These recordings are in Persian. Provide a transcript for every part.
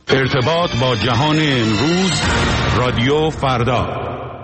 ارتباط با جهان امروز، رادیو فردا.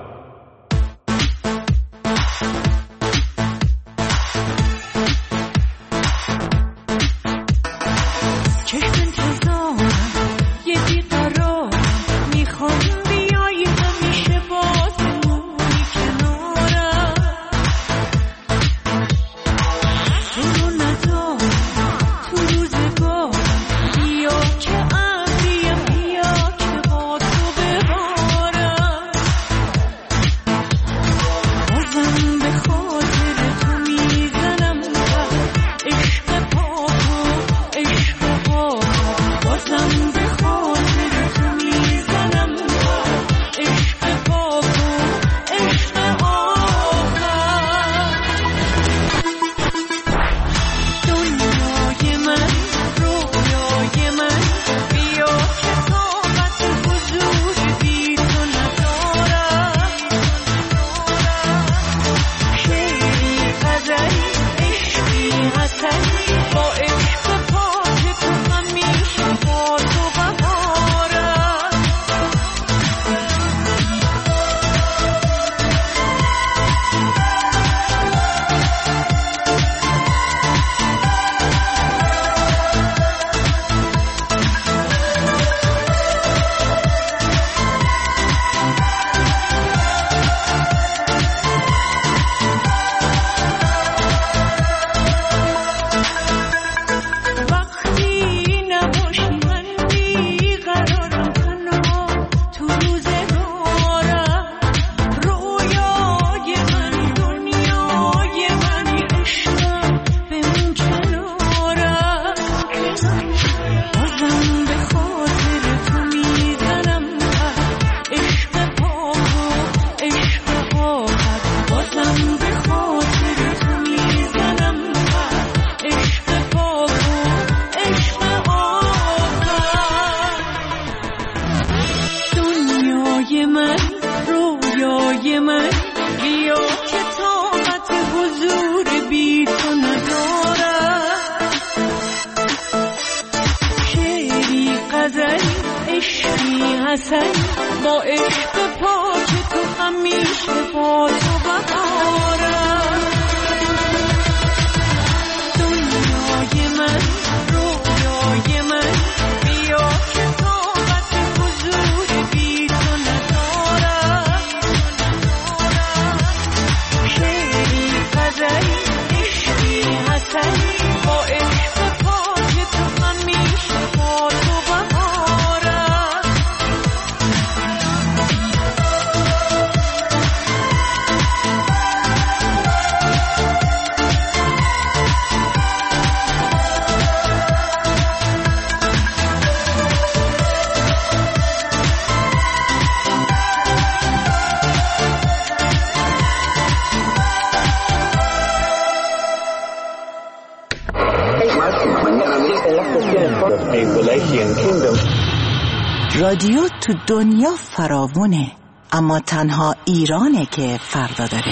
رادیو تو دنیا فراوونه، اما تنها ایرانه که فردا داره.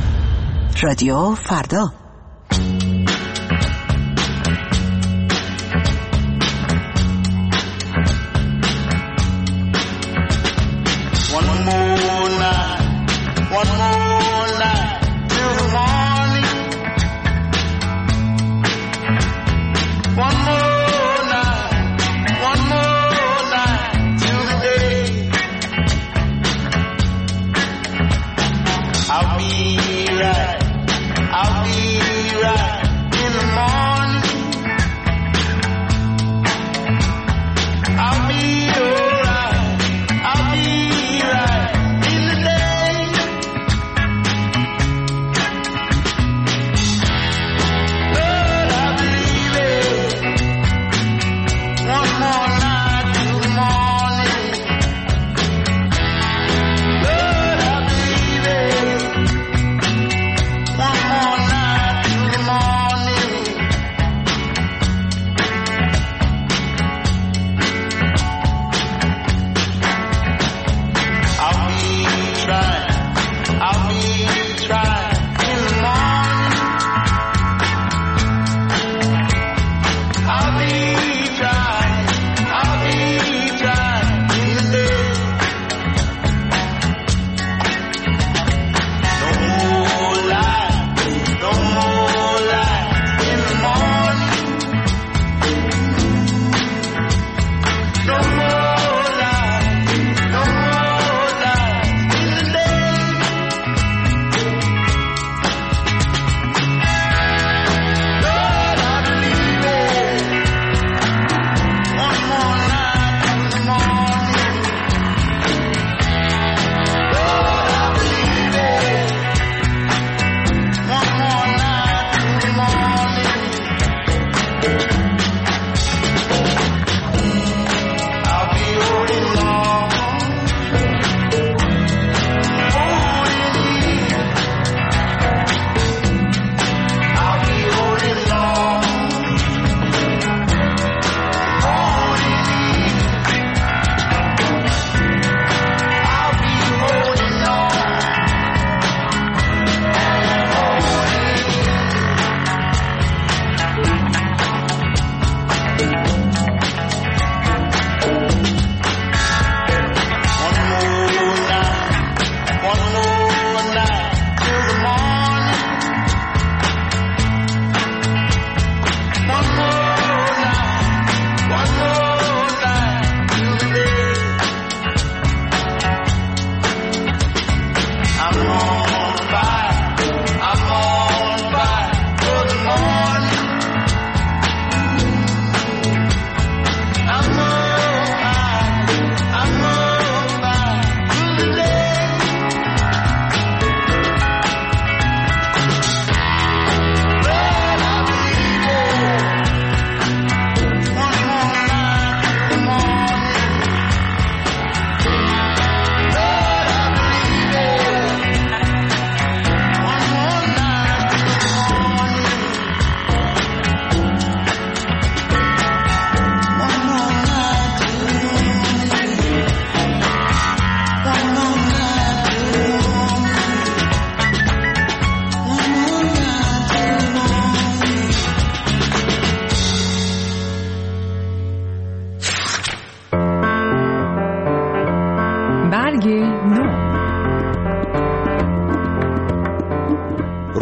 رادیو فردا.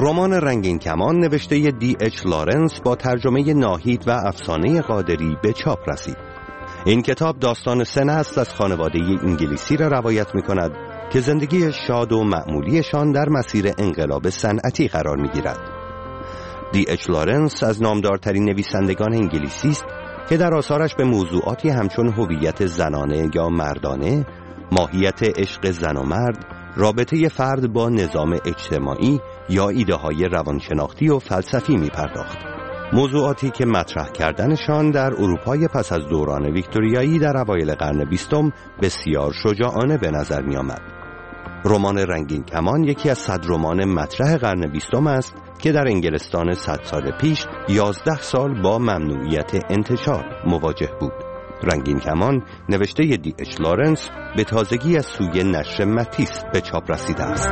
رمان رنگین کمان نوشته D.H. لارنس با ترجمه ناهید و افسانه قادری به چاپ رسید. این کتاب داستان 3 نسل از خانواده انگلیسی را روایت می کند که زندگی شاد و معمولیشان در مسیر انقلاب صنعتی قرار می گیرد. D.H. لارنس از نامدارترین نویسندگان انگلیسی است که در آثارش به موضوعاتی همچون هویت زنانه یا مردانه، ماهیت عشق زن و مرد، رابطه فرد با نظام اجتماعی یا ایده‌های روانشناختی و فلسفی می‌پرداخت. موضوعاتی که مطرح کردنشان در اروپای پس از دوران ویکتوریایی در اوایل قرن 20 بسیار شجاعانه به نظر می‌آمد. رمان رنگین کمان یکی از 100 رمان مطرح قرن 20 است که در انگلستان 100 سال پیش 11 سال با ممنوعیت انتشار مواجه بود. رنگین کمان نوشته D.H. لارنس به تازگی از سوی نشر متیس به چاپ رسیده است.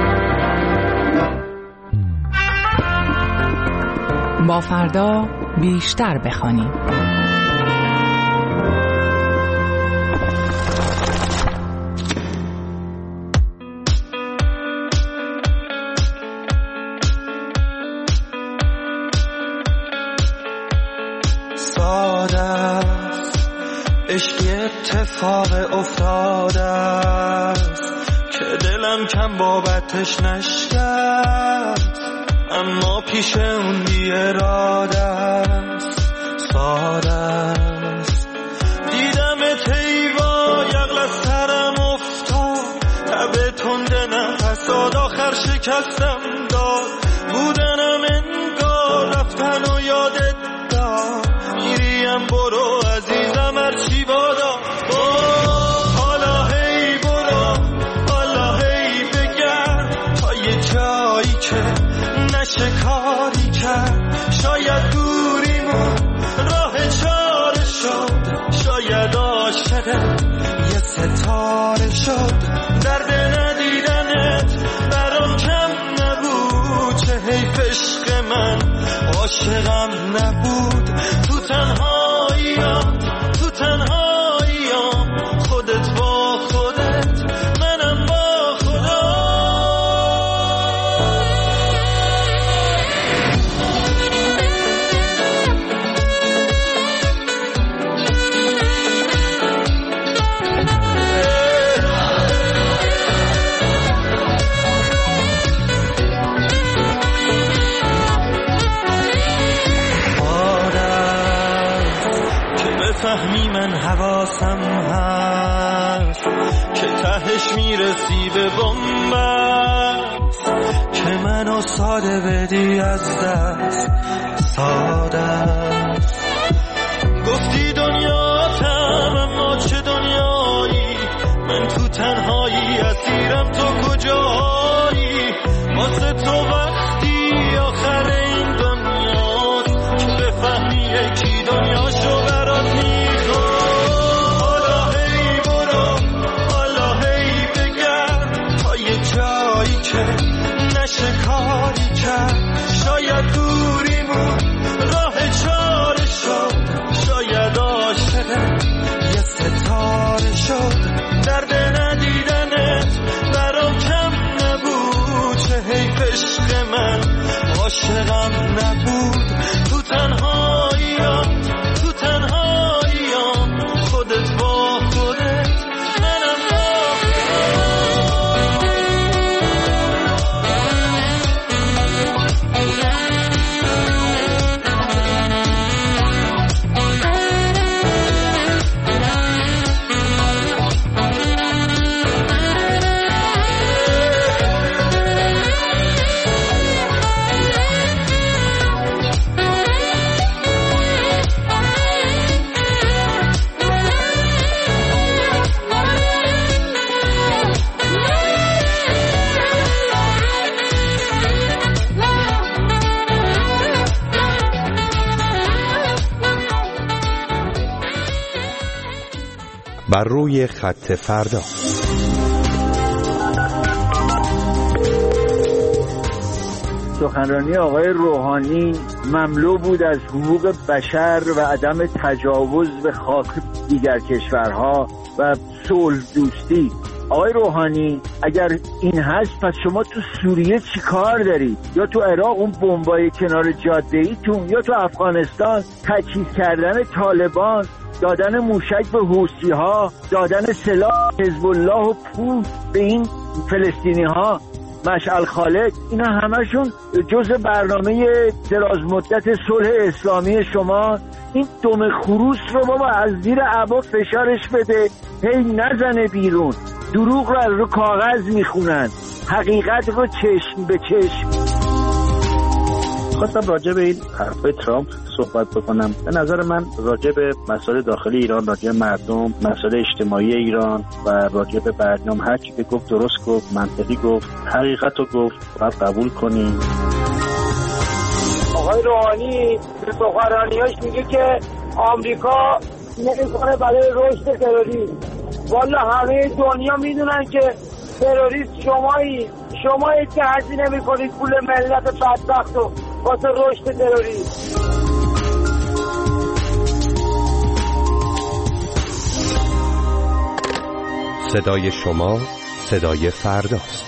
با فردا بیشتر بخوانیم. عشقی اتفاق افتاده است که دلم کم بابتش نشکست، اما پیش اون بی اراده است. ساده است دیدم تیوا یغل از سرم افتاد، تب تنده نفساد آخر شکستم داد، بودنم انگار رفتن و یادت داد، میریم برو عزیزم هرچی بادا، حالا هی برو حالا هی بگرد تا یه جایی که نشه کاری کرد، شاید دوریمون راه چاره شد، شاید عاشقت یه ستاره شد، درد ندیدنت برام کم نبود، چه حیف عشق من عاشقم نبود، تو تنهاییام تو تنهاییام، خودت با خودت منم با خدا. فهمی من حواسم هست که تهش میرسی به بنبست، که منو ساده بدی از دست، ساده است. گفتی دنیاتم اما چه دنیایی، من تو تنهایی اسیرم تو کجایی، واسه تو وقتی آخر این دنیاست که بفهمی یکی دنیاشو برات میخواد. حالا هی برو حالا هی بگرد تا یه جایی که نشه کاری کرد، شاید دوریمون راه چاره شد، شاید عاشقت یه ستاره شد، درد ندیدنت برام کم نبود، چه حیف عشق من عاشقم نبود، تو تنهاییام تو تنهاییام، خودت با خودت منم با بر روی خط فردا. سخنرانی آقای روحانی مملو بود از حقوق بشر و عدم تجاوز به خاک دیگر کشورها و صلح دوستی. آقای روحانی اگر این هست پس شما تو سوریه چی کار دارید؟ یا تو عراق اون بمبای کنار جاده ایتون، یا تو افغانستان تجهیز کردن طالبان، دادن موشک به حوثی ها، دادن سلاح حزب الله و پول به این فلسطینی ها، مشعل خالد، اینا همشون جزء برنامه دراز مدت صلح اسلامی شما. این دم خروس رو بابا از زیر عبا فشارش بده، هی نزنه بیرون. دروغ رو کاغذ میخونن، حقیقت رو چشم به چشم. خواستم راجع به این حرفای ترامپ صحبت بکنم. به نظر من راجع به مسائل داخلی ایران، راجع به مردم، مسائل اجتماعی ایران و راجع به برنامه هر چی که گفت درست گفت، منطقی گفت، حقیقت رو گفت، باید قبول کنیم. آقای روحانی به سخنرانیاش میگه که آمریکا نمیکنه برای رشد تروریسم. والا همه دنیا میدونن که تروریست شمایی که هزینه میکنید پول ملت بدبخت و واسه رشد تروریسم. صدای شما صدای فرداست.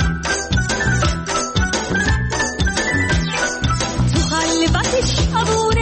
تو خلوتش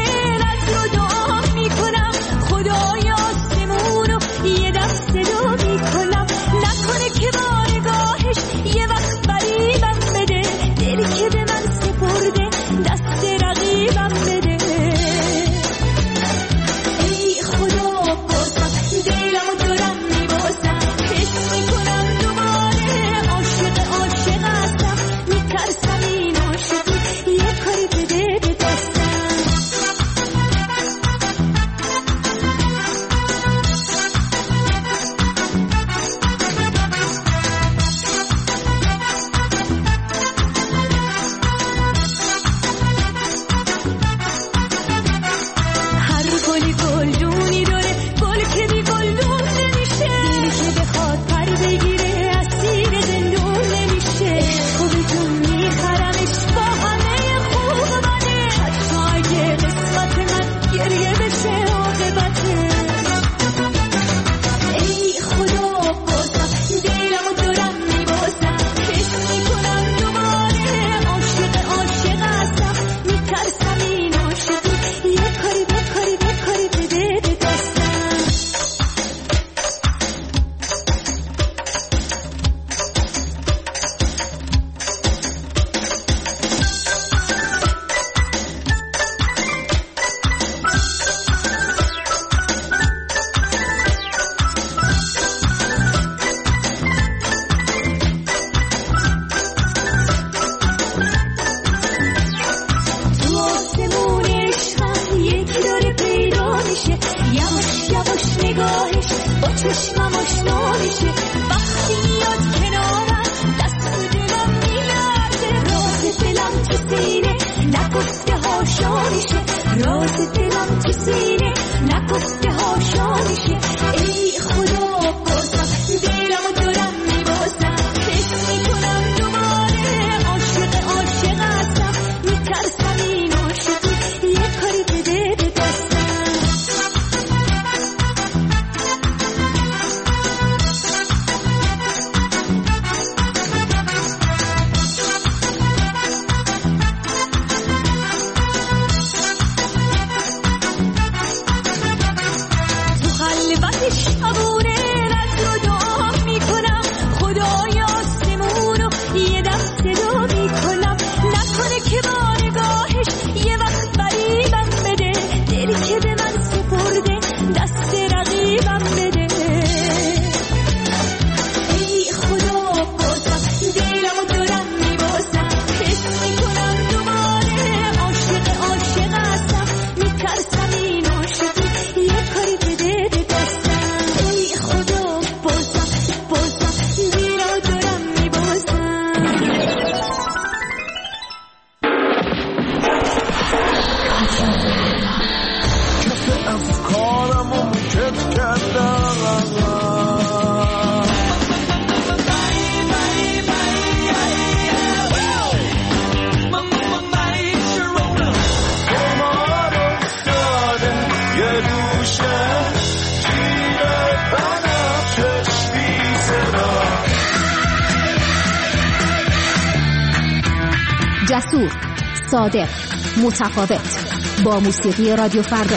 جسور، صادق، متفاوت. با موسیقی رادیو فردا.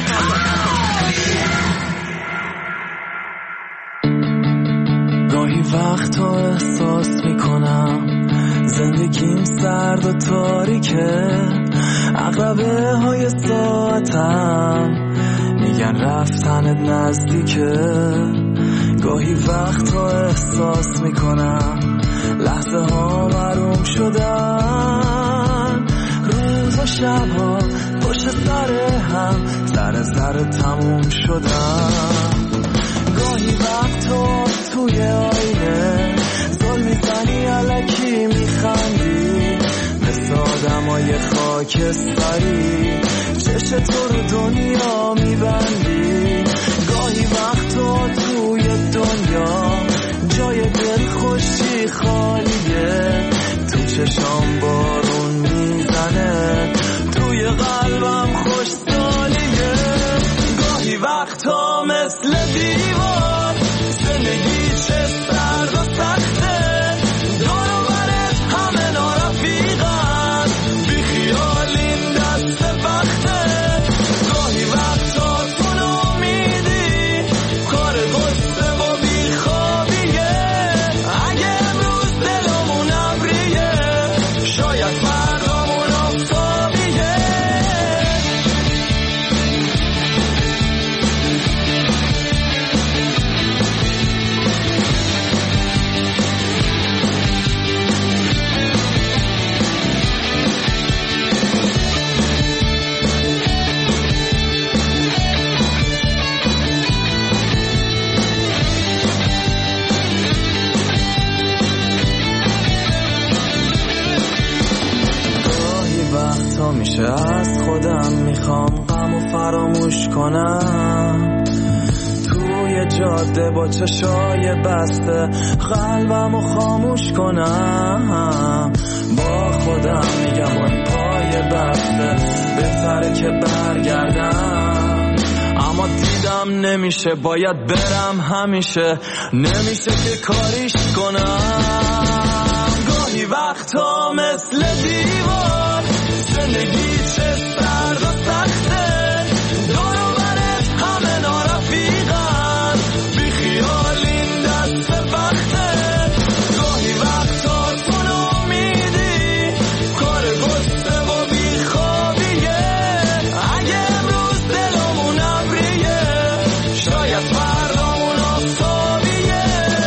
گاهی وقتا احساس میکنم زندگیم سرد و تاریکه، عقربه های ساعتم میگن رفتنت نزدیکه. گاهی وقتا احساس میکنم لحظه ها محروم شدن، روز و شب ها پشت سر هم ذره تموم شدن. گاهی وقتا توی آینه زل میزنی الکی میخندی، مثل آدمای خاکستری چش تو رو دنیا میبندی. گاهی وقتا توی دنیا جای دل خوشی خالیه، تو چشام بارون میزنه، توی قلبم خوش سالیه. گاهی وقتا مثل دیوار زندگی چه سرد و سخته، دور و برت همه نارفیقن، بی خیالین دست وقته. گاهی وقتا تو نامیدی کار قصه و بی خوابیه، اگه امروز دلمون ابریه شاید فردامون آفتابیه. میشه از خودم میخوام غمو فراموش کنم، توی جاده با چشای بسته قلبمو خاموش کنم. با خودم میگم اون پای بسته بهتره که برگردم، اما دیدم نمیشه، باید برم همیشه، نمیشه که کاریش کنم. گاهی وقتا مثل دیوار زندگی چه سرد و سخته، دور و برت همه نارفیقن، بی خیالین دست وقته. گاهی وقتا تو نامیدی کار قصه و بی خوابیه، اگه امروز دلمون ابریه شاید فردامون آفتابیه.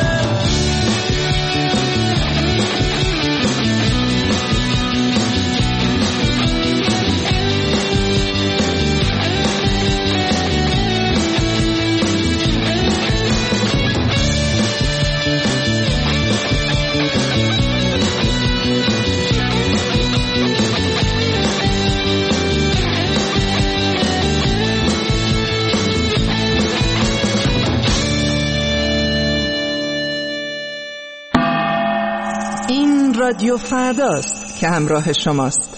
این رادیو فرداست که همراه شماست.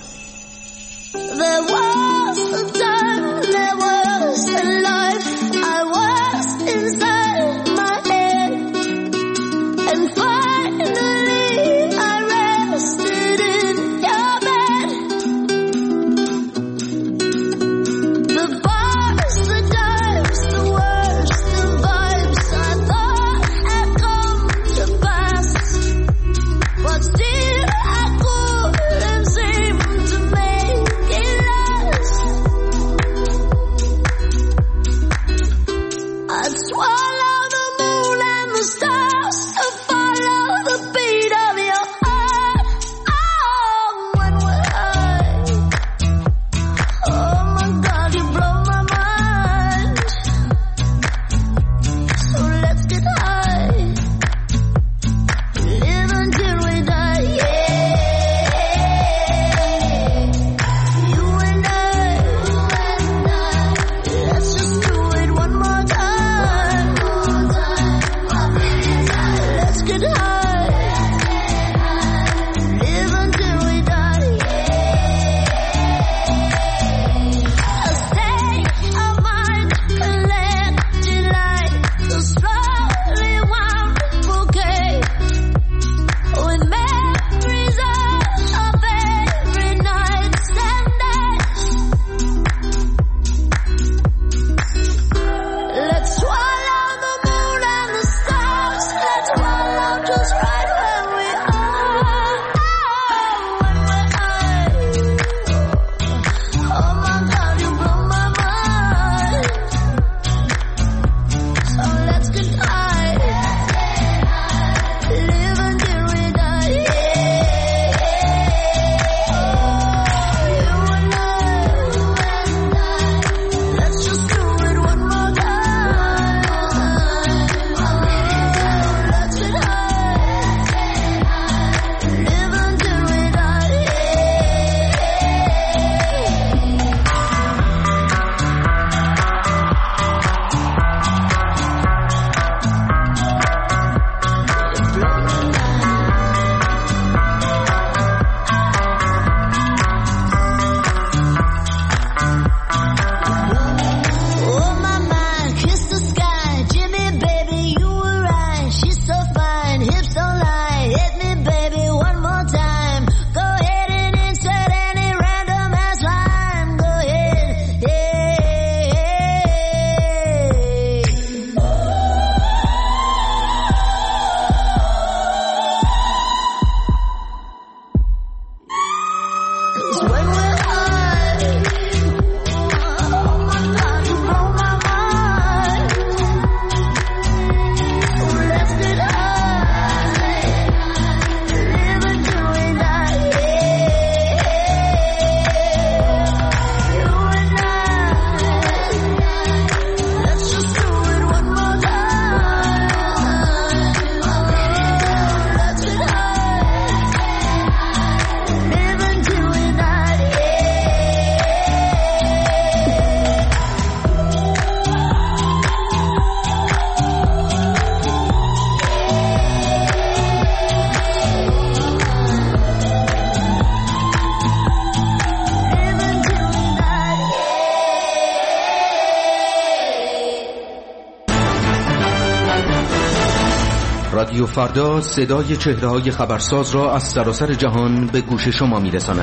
رادیو فردا صدای چهره‌های خبرساز را از سراسر جهان به گوش شما می‌رساند.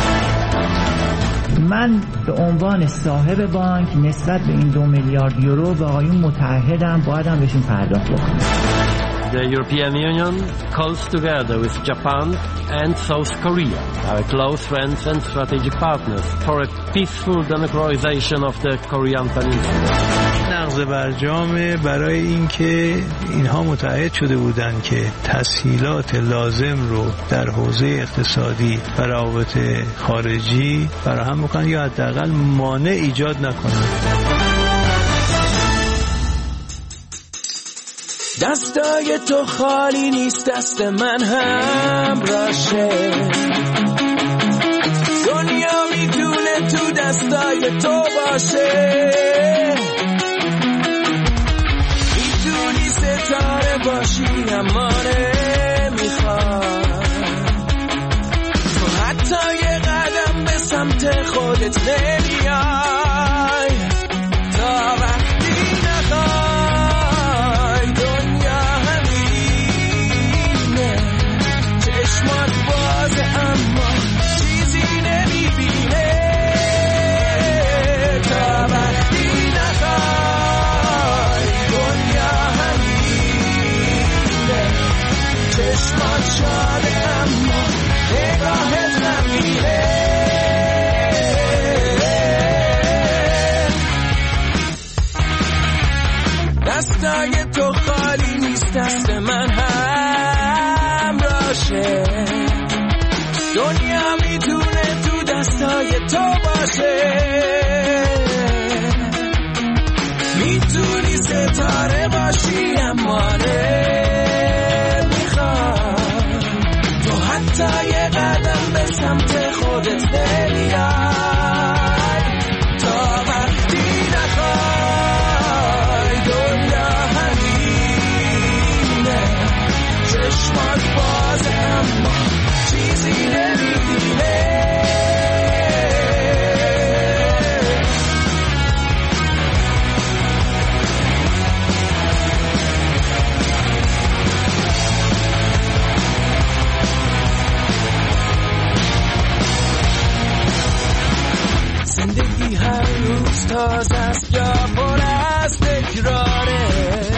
من به عنوان صاحب بانک نسبت به این 2 میلیارد یورو به آقایون متعهدم، بایدم بهشون پرداخت بکنم. The European Union calls together with Japan and South Korea, our close friends and strategic partners, for a peaceful democratization of the Korean Peninsula. نقض برجام برای اینکه اینها متعهد شده بودند که تسهیلات لازم رو در حوزه اقتصادی و روابط خارجی فراهم بکنن یا حداقل مانع ایجاد نکنن. دستای تو خالی نیست، دست من هم راشه. دنیا میتونه تو دستای تو باشه، میتونی ستاره باشی اما نمیخواد تو حتی یه قدم به سمت خودت نمیای تا وقتی نخوای دنیا همینه، چشمات بازه اما چیزی نمیبینه تا وقتی نخوای دنیا همینه، چشمات شاده اما نگاهت غمگینه. دستای تو خالی نیست، دست من هم راشه. دنیا میتونه تو دستای تو باشه، میتونی ستاره باشی اما نمیخواد تو حتی یه قدم به سمت خودت نمیای تا وقتی نخوای دنیا همینه، چشمات بازه اما چیزی نمیبینه. زندگی هر روز تازه است یا پر از تکراره،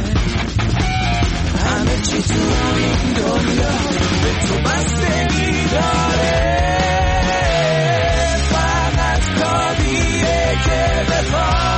همه چی تو این دنیا به تو بستگی داره، فقط کافیه که بخوای.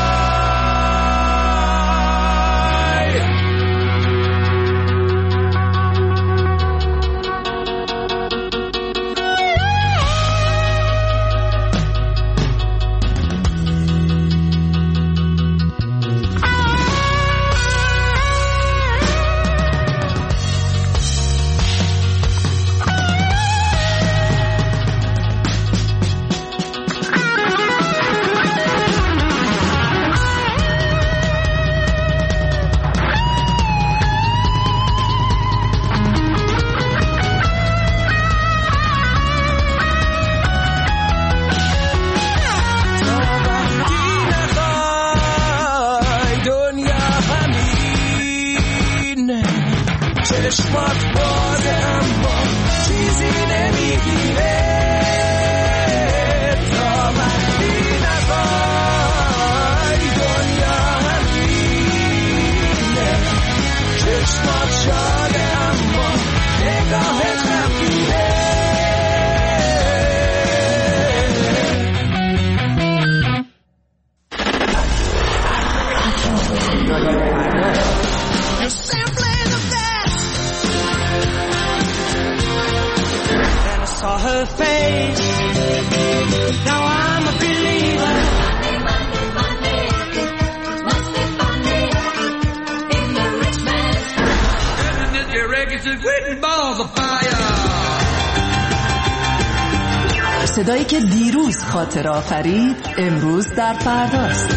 چشمات بازه اما چیزی نمیگیره تا وقتی نخوای دنیا همینه، چشمات شاده اما نگاهت غمگینه. Saw her face, now I'm a believer. Monday, must be Monday, in the rich man's house. And this your records is written balls of fire. صدایی که دیروز خاطر آفرید امروز در فرداست.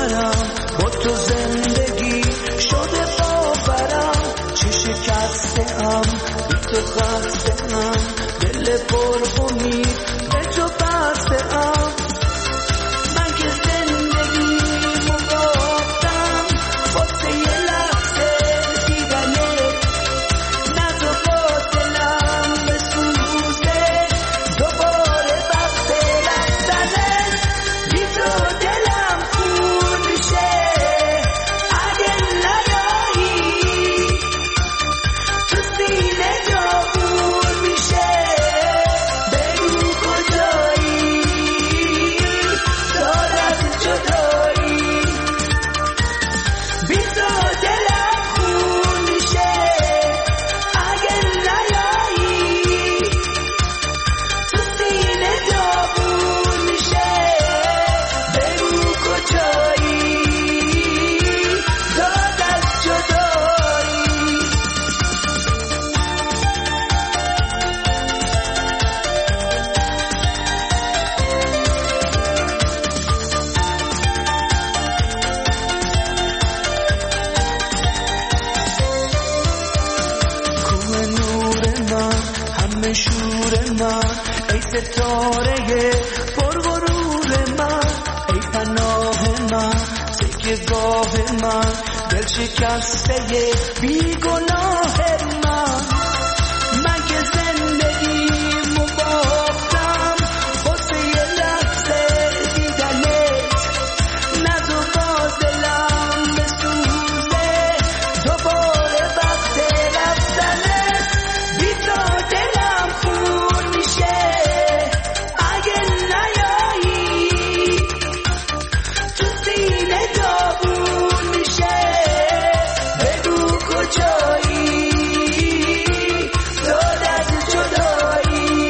آخرم با تو زندگی شده باورم چه شکسته‌ام بی تو خسته‌ام دل پر امید به تو بسته‌ام من که زندگیمو باختم واسه یه لحظه دیدنت نه تو با دلم بسوزه دوباره وقت رفتنت بی تو دلم خون میشه اگه نیایی تو سینه داغون میشه بگو کجایی دار از جدایی بی تو دلم خون میشه اگه نیایی تو سینه داغون میشه بگو کجایی دار از جدایی کوه نور من همه شور من ای ستاره پرغرور من ای پناه من تکیه‌گاه من دل شکسته بیگناه من که زندگیمو باختم واسه یه لحظه دیدنت نه تو باز دلم بسوزه دوباره وقت رفتنت بی تو دلم خون میشه اگه نیایی تو سینه داغون میشه بگو کجایی داد از جدایی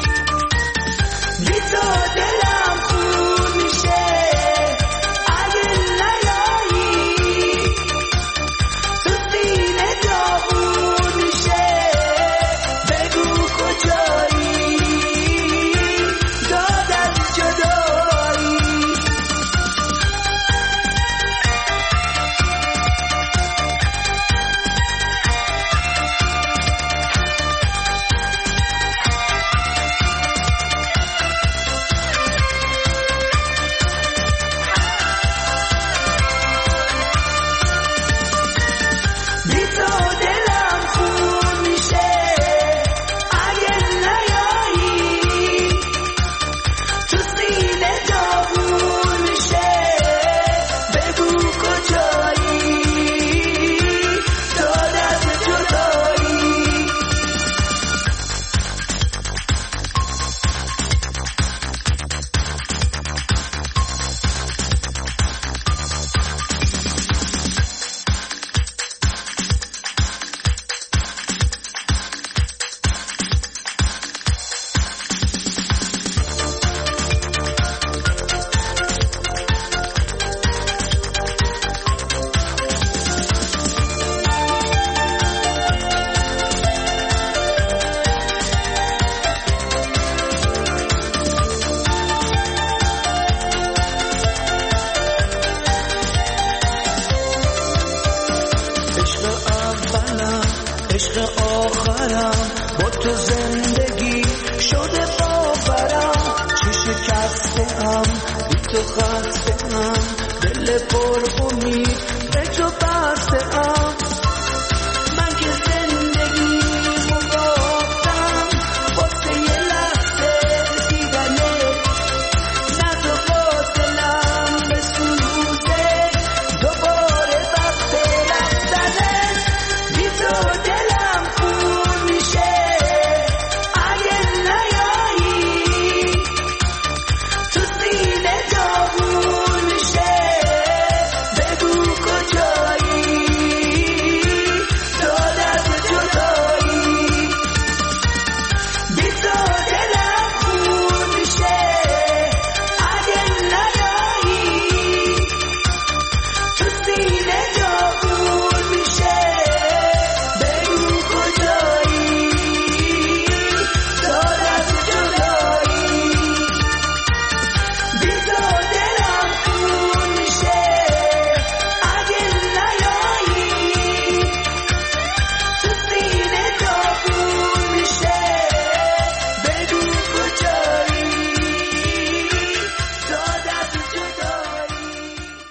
بی تو دلم خون میشه اگه نیایی تو سینه داغون میشه بگو کجایی داد از جدایی بی تو دلم خون میشه اگه نیایی تو سینه داغون میشه بگو کجایی داد از جدایی عشق اولم عشق آخرم با تو زندگی شده باورم چه شکسته‌ام بی تو خسته‌ام دل پر امید به تو بسته‌ام من که زندگیمو باختم واسه یه لحظه دیدنت نه تو باز دلم بسوزه دوباره وقت رفتنت بی تو دلم خون میشه اگه نیایی تو سینه داغون میشه بگو کجایی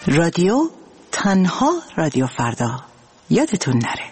رادیو تنها رادیو فردا، یادتون نره.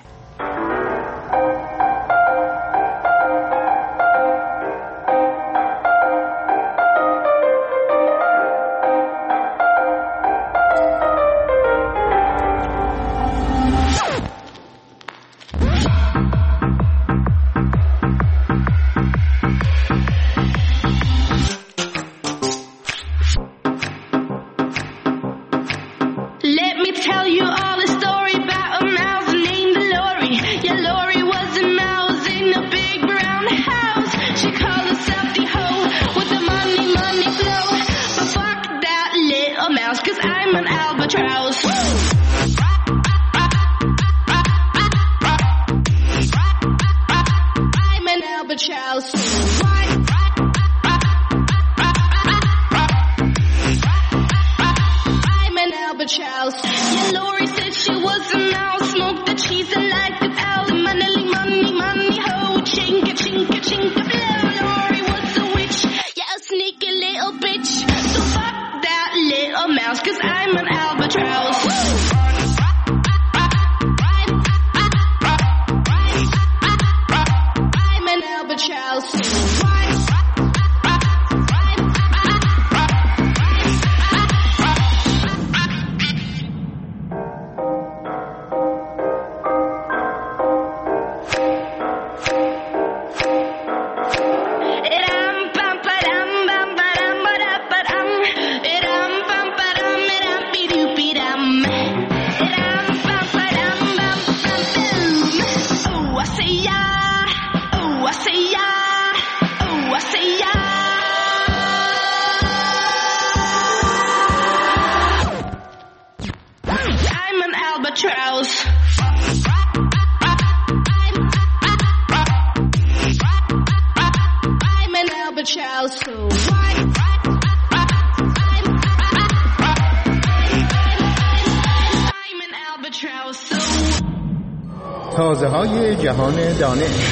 تازه‌های جهان دانش.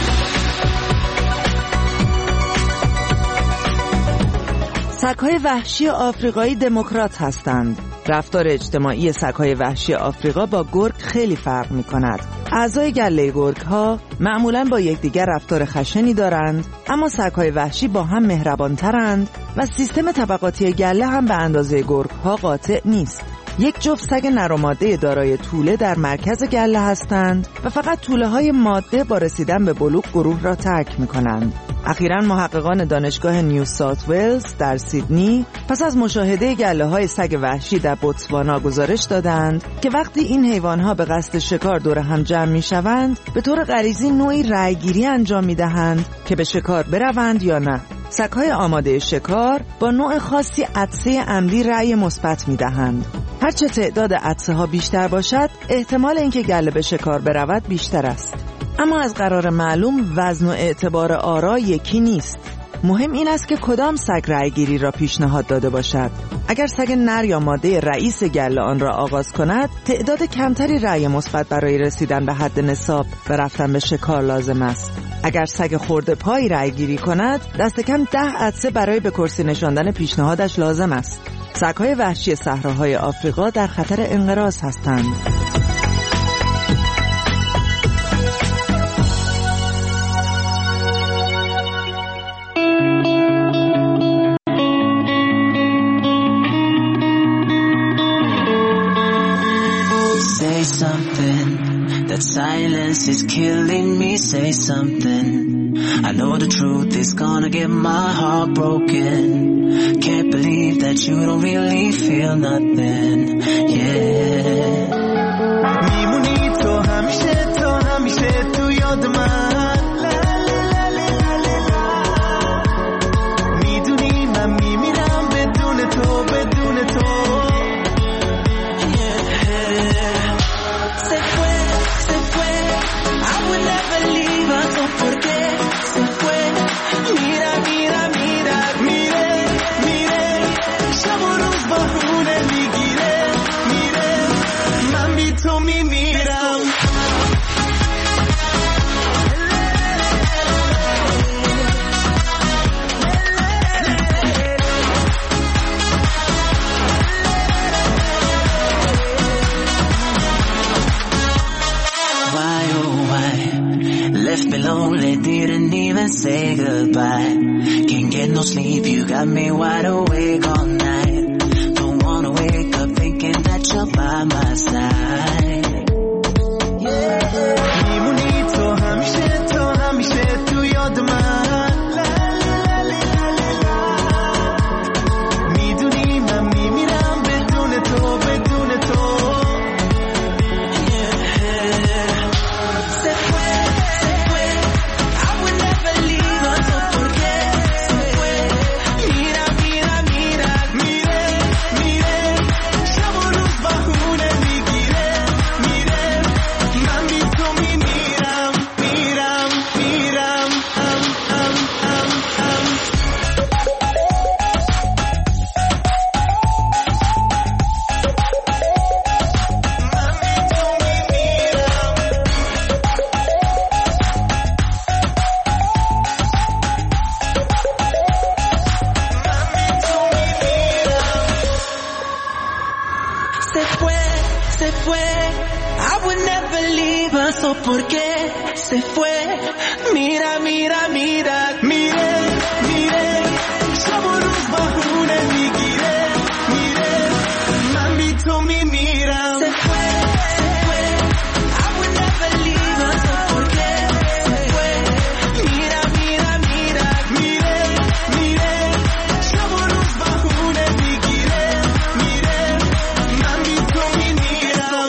سگ‌های وحشی آفریقایی دموکرات هستند. رفتار اجتماعی سگ‌های وحشی آفریقا با گرگ خیلی فرق می‌کند. اعضای گله گرگ‌ها معمولاً با یکدیگر رفتار خشنی دارند، اما سگ‌های وحشی با هم مهربان‌ترند و سیستم طبقاتی گله هم به اندازه گرگ‌ها قاطع نیست. یک جفت سگ نر و ماده دارای توله در مرکز گله هستند و فقط توله‌های ماده با رسیدن به بلوغ گروه را ترک می‌کنند. اخیراً محققان دانشگاه نیو ساوت ولز در سیدنی پس از مشاهده گله‌های سگ وحشی در بوتسوانا گزارش دادند که وقتی این حیوان‌ها به قصد شکار دور هم جمع می‌شوند، به طور غریزی نوعی رأی‌گیری انجام می‌دهند که به شکار بروند یا نه. سگ‌های آماده شکار با نوع خاصی عطسه عمدی رأی مثبت می‌دهند. هرچه تعداد عطسه‌ها بیشتر باشد، احتمال اینکه گله به شکار برود بیشتر است. اما از قرار معلوم وزن و اعتبار آرا یکی نیست. مهم این است که کدام سگ رأی‌گیری را پیشنهاد داده باشد. اگر سگ نر یا ماده رئیس گله آن را آغاز کند، تعداد کمتری رأی مثبت برای رسیدن به حد نصاب و رفتن به شکار لازم است. اگر سگ خرده پای رأی‌گیری کند، دست کم 10 عطسه برای به کرسی نشاندن پیشنهادش لازم است. سگ‌های وحشی صحراهای آفریقا در خطر انقراض هستند. That silence is killing me, say something. I know the truth is gonna get my heart broken. Can't believe that you don't really feel nothing, yeah. میمونی تو همیشه تو یاد من. میدونی من میمیرم بدون تو. and say goodbye. Can't get no sleep, you got me wide awake all night. Don't wanna wake up thinking that you're by my side. میمونی تو همیشه تو یاد من. میدونی من میمیرم بدون تو. ¿Por qué se fue? Mira, mira, mira, mire, mire شب و روز بهونه میگیره میره من بی تو میمیرم. Se fue, I would never leave her. So ¿por qué se fue? Mira, mira, mira, mire, mire شب و روز بهونه میگیره میره من بی تو میمیرم.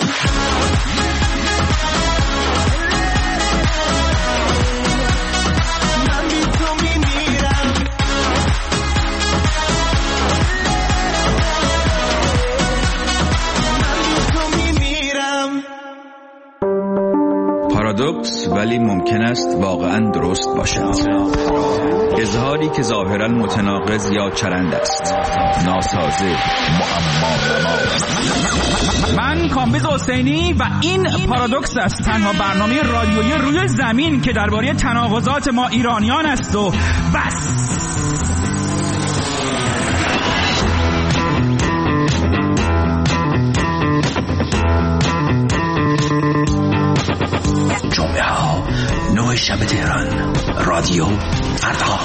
پارادوکس ولی ممکن است واقعا درست باشد. اظهاری که ظاهرا متناقض یا چرند است، ناسازه، معما. من کامبیز حسینی و این پارادوکس است، تنها برنامه رادیویی روی زمین که درباره تناقضات ما ایرانیان است و بس. جمعه ها 9 شب تهران، رادیو فردا.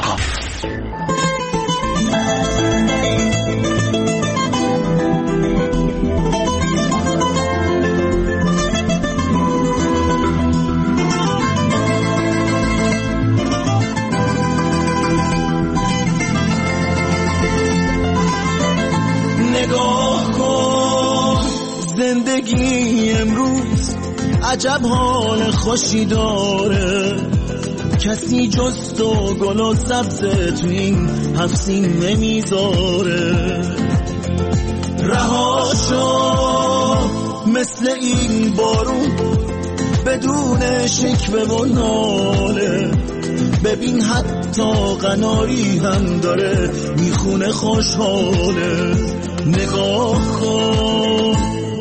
نگاه کن زندگی امروز عجب حال خوشی داره. کسی جز تو گل و سبز تو این هفسین نمیذاره. رهاشو مثل این بارون بدون شکوه و ناله. ببین حتی قناری هم داره میخونه خوشحاله. نگاه کن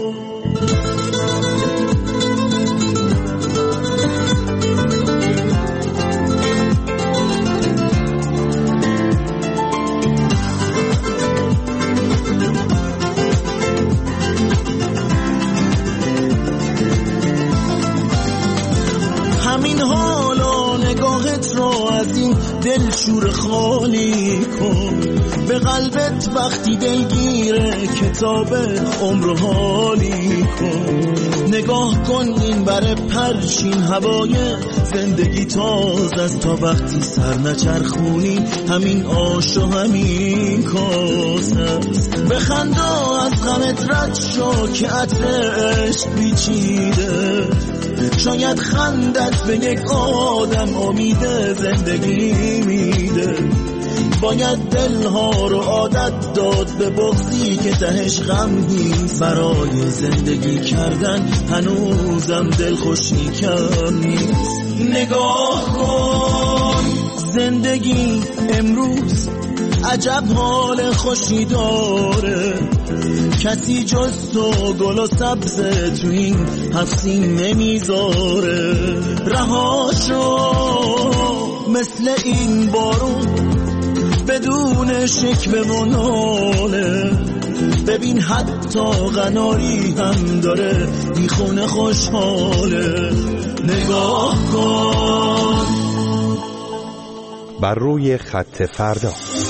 همین حالا نگاهت رو از این دل شور خالی کن. به قلبت وقتی دلگیره کتاب عمر حالی کن. نگاه کن این بر پرچین هوای زندگی تازه است. تا وقتی سر نچرخونی همین آش و همین کاسه است. بخندا از غمت رد شو که عطر عشق پیچیده. شاید خندت به یک آدم امید زندگی میده. باید دلها رو عادت داد به بغضی که تهش غم نیست. برای زندگی کردن هنوزم دلخوشی کم نیست. نگاه کن زندگی امروز عجب حال خوشی داره. کسی جز تو گل و سبز تو این هفسین نمیذاره. رهاشو مثل این بارون بدون شکوه و ناله. ببین حتی قناری هم داره میخونه خوشحاله. نگاه کن بر روی خط فردا.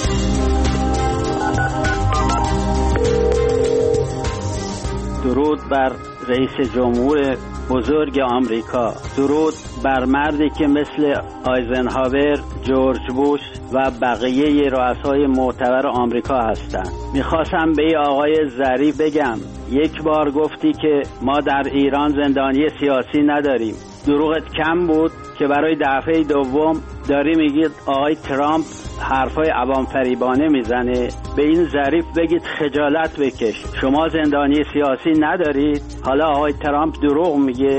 درود بر رئیس جمهور بزرگ آمریکا، درود بر مردی که مثل آیزنهاور، جورج بوش و بقیه رؤسای معتبر آمریکا هستند. میخواستم به این آقای ظریف بگم، یک بار گفتی که ما در ایران زندانی سیاسی نداریم. دروغت کم بود که برای دفعه دوم داری میگید آقای ترامپ حرفای عوام فریبانه میزنه. به این ظریف بگید خجالت بکش، شما زندانی سیاسی ندارید. حالا آقای ترامپ دروغ میگه.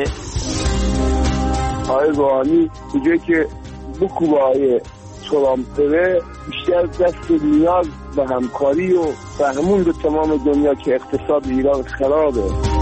آقای روحانی میگه که بکو آقای ترامپ بره بیشتر دست نیاز به همکاری و فهمون به تمام دنیا که اقتصاد ایران خرابه.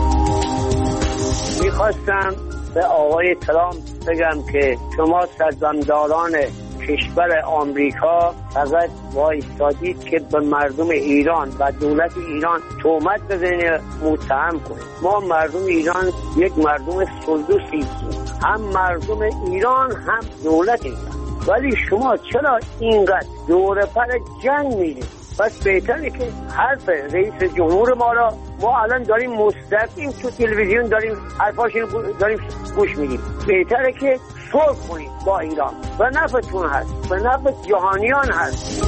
میخواستم به آقای ترامپ بگم که شما سرزمداران کشور آمریکا فقط وایستادید که به مردم ایران و دولت ایران تهمت بزنید، متهم کنید. ما مردم ایران یک مردم سلوسی، هم مردم ایران هم دولت ایران. ولی شما چرا اینقدر دور پر جنگ میرید؟ بس بهتره که حرف رئیس جمهور ما الان داریم مستقیم تو تلویزیون داریم حرفاشو داریم گوش میدیم. بهتره که صلح کنید با ایران، به نفعتون هست، به نفع جهانیان هست.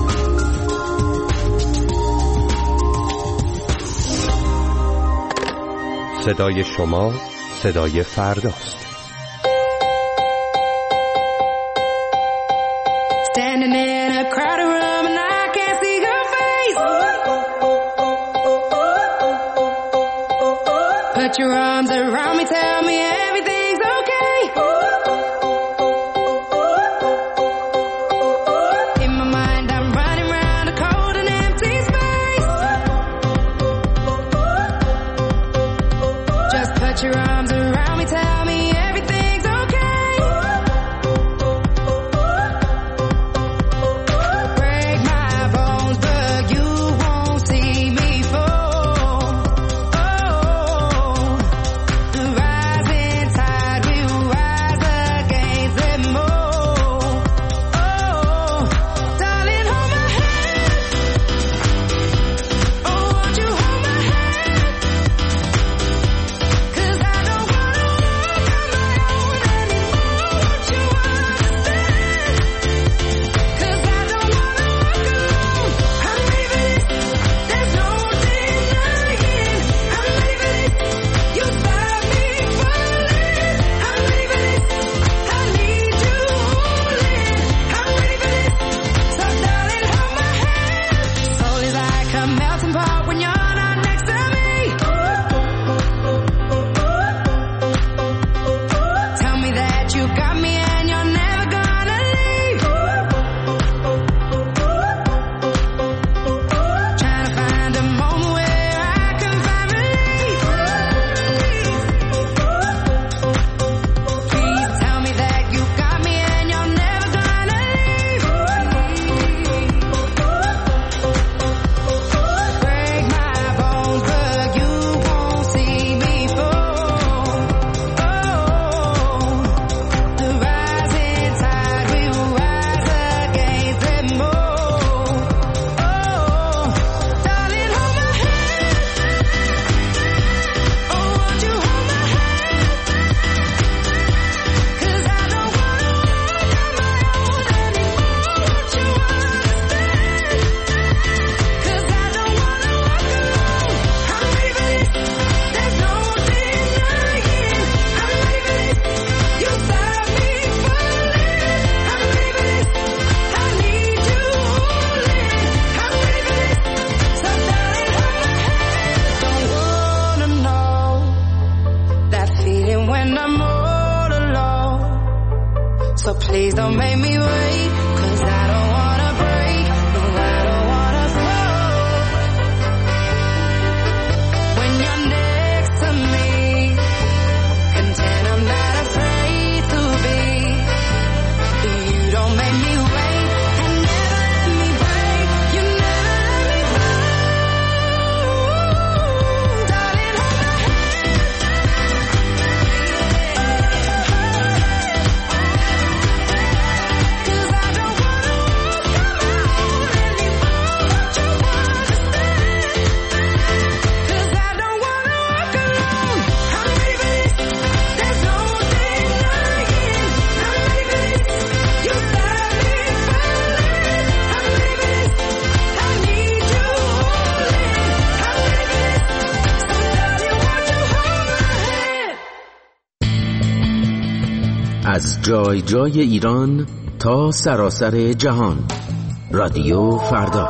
صدای شما صدای فرداست. Standing in a crowded room and I can't see your face. Put your arms around me, tell me everything's okay. In my mind I'm running round a cold and empty space. Just put your arms around me, tell me everything's okay. Break my bones, but you won't see me fall. Oh, the rising tide will rise against them all. Oh, darling, hold my hand. Oh, won't you hold my hand? 'Cause I don't wanna walk on my own anymore. Won't you understand? 'Cause I don't wanna walk alone. I'm leaving it, there's no denying. I'm leaving it, you stop me falling. I'm leaving it, I need you holding. I'm leaving it, so darling, hold my hand. Soul is like a melting pot when you're not next to me. Tell me that you got me and you're never gonna leave. Trying to find a moment where I can find relief. Please tell me that you got me and you're never gonna leave. Break my bones, but you won't see me fall. Oh, the rising tide will rise against them all. Oh, darling, hold my hand. Oh, won't you hold my hand? 'Cause I don't wanna walk on my own anymore. Won't you understand? 'Cause I don't wanna walk alone. I'm leaving it, there's no denying. I'm leaving it, you stop me falling. I'm leaving it, I need you holding. I'm leaving it, so darling, hold my hand. Don't wanna know that feeling when I'm all alone. So please don't make me wait, 'cause I don't wanna break, no, I don't wanna fall. When you're next to me, content I'm not afraid to be. You don't make me wait, and never let me break. You never let me fall. Darling, hold my hand. 'Cause از جای جای ایران تا سراسر جهان. رادیو فردا.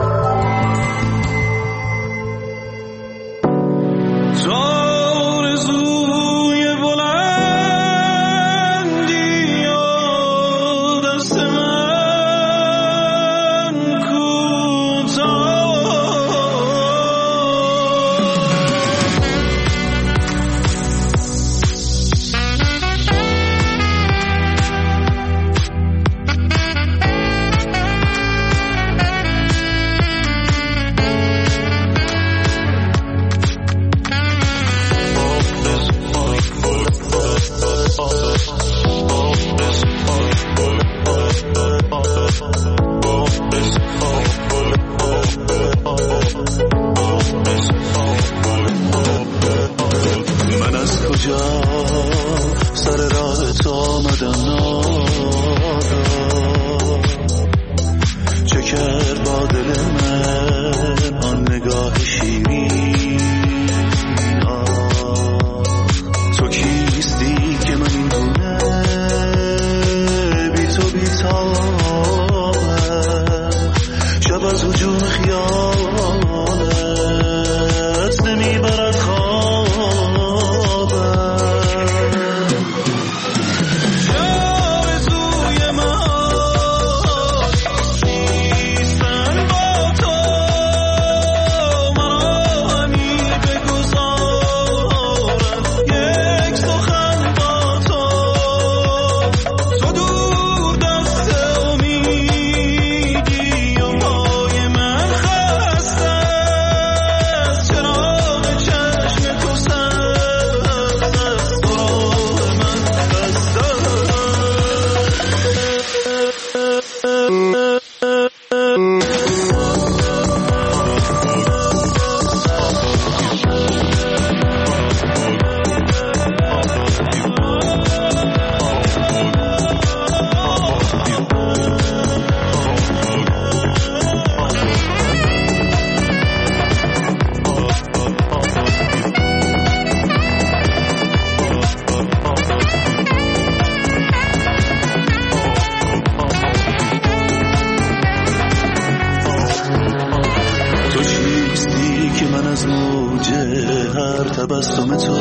تبسم تو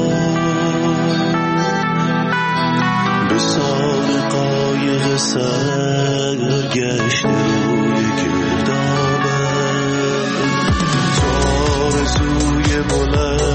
به سال قایق سرگشت روی گردابه تا آرزوی بلند